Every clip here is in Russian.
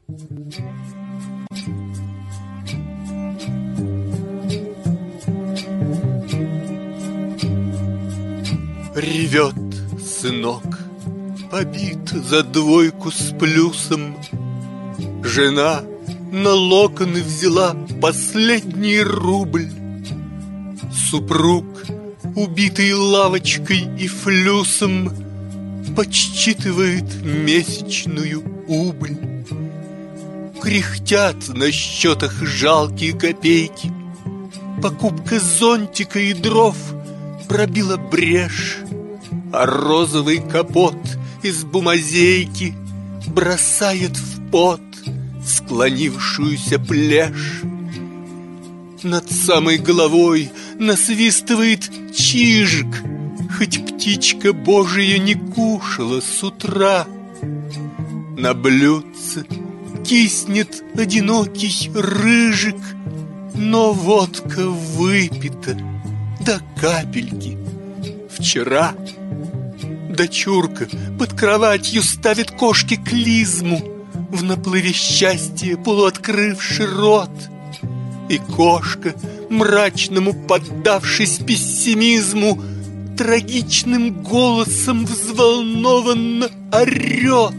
Ревет сынок, побит за 2 с плюсом. Жена на локоны взяла последний рубль. Супруг, убитый лавочкой и флюсом, подсчитывает месячную убыль. Кряхтят на счетах жалкие копейки. Покупка зонтика и дров пробила брешь, а розовый капот из бумазейки бросает в пот склонившуюся плешь. Над самой головой насвистывает чижик, хоть птичка божия не кушала с утра. На блюдце киснет одинокий рыжик, но водка выпита до капельки вчера. Дочурка под кроватью ставит кошке клизму, в наплыве счастья полуоткрывши рот. И кошка, мрачному поддавшись пессимизму, трагичным голосом взволнованно орет.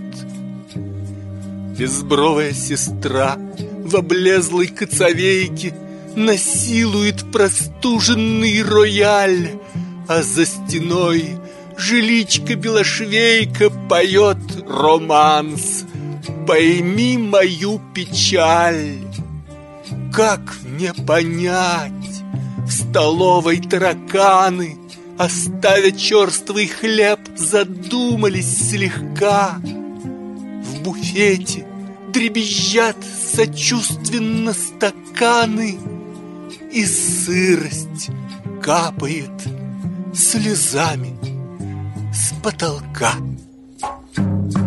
Безбровая сестра в облезлой коцовейке насилует простуженный рояль, а за стеной жиличка-белошвейка поет романс «Пойми мою печаль». Как мне понять? В столовой тараканы, оставя черствый хлеб, задумались слегка. В буфете дребезжат сочувственно стаканы, и сырость капает слезами с потолка.